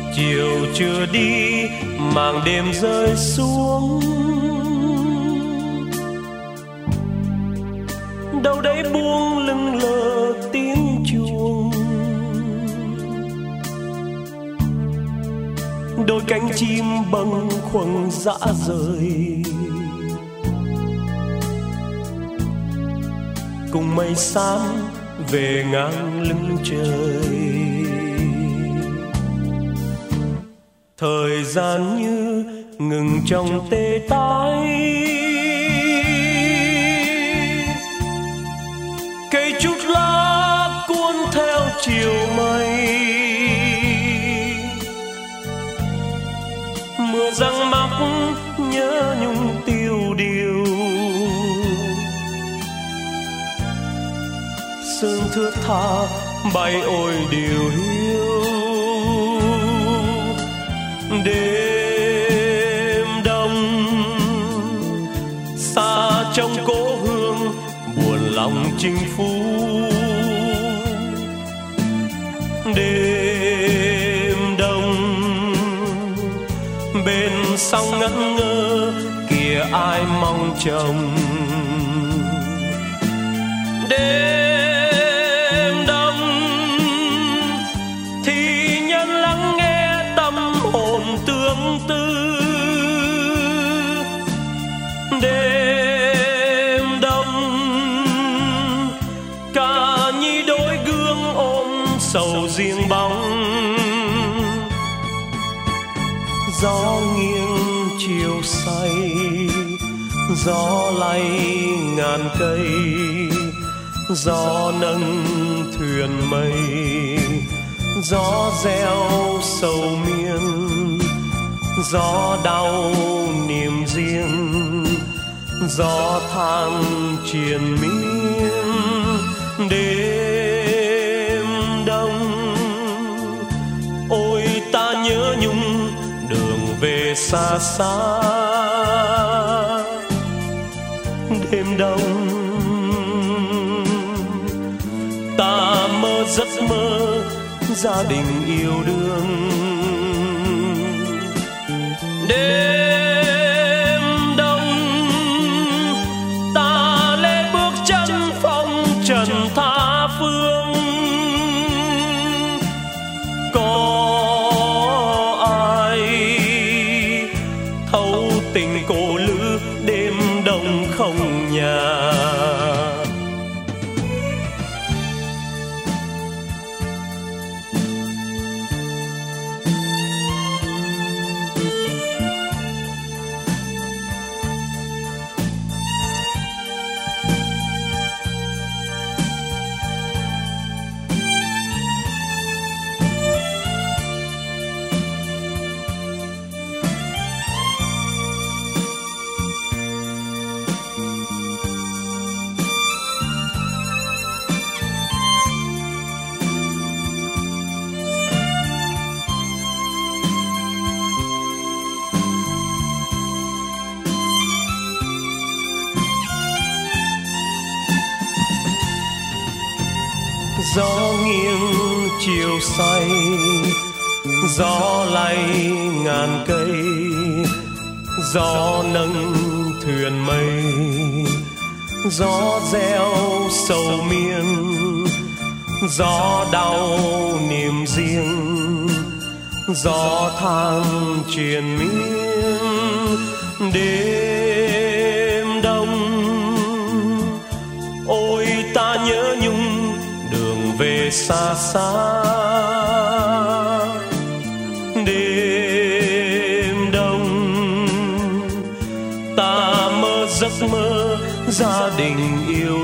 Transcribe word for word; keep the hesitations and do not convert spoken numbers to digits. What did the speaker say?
chiều chưa đi màn đêm rơi xuống, đâu đấy buông lưng lờ tiếng chuông, đôi cánh chim bâng khuâng dã rời, cùng mây xám về ngang lưng trời. Thời gian như ngừng trong tê tái, cây trúc lá cuốn theo chiều mây, mưa răng mắc nhớ nhung tiêu điều, sương thướt tha bay ôi điều hiu. Đêm đông xa trong cố hương buồn lòng chinh phu, đêm đông bên sông ngẩn ngơ kìa ai mong chồng. Đêm đông thì nhân lắng nghe tâm hồn tương tư, đêm đông ca nhi đôi gương ôm sầu riêng bóng. Gió nghiêng chiều say, gió lay ngàn cây, gió nâng thuyền mây, gió reo sầu miên, gió đau niềm riêng, gió than triền miên. Đêm đông ôi ta nhớ nhung đường về xa xa, đêm đông ta mơ giấc mơ gia đình yêu đương. Đêm đông ta lê bước chân phong trần tha phương, có ai thấu tình cổ lữ đêm đông không nhà. Gió nghiêng chiều say, gió lay ngàn cây, gió nâng thuyền mây, gió reo sầu miên, gió đau niềm riêng, gió than triền miên. Đêm đông ôi ta nhớ nhung đường về xa xa, đêm đông ta mơ giấc mơ gia đình yêu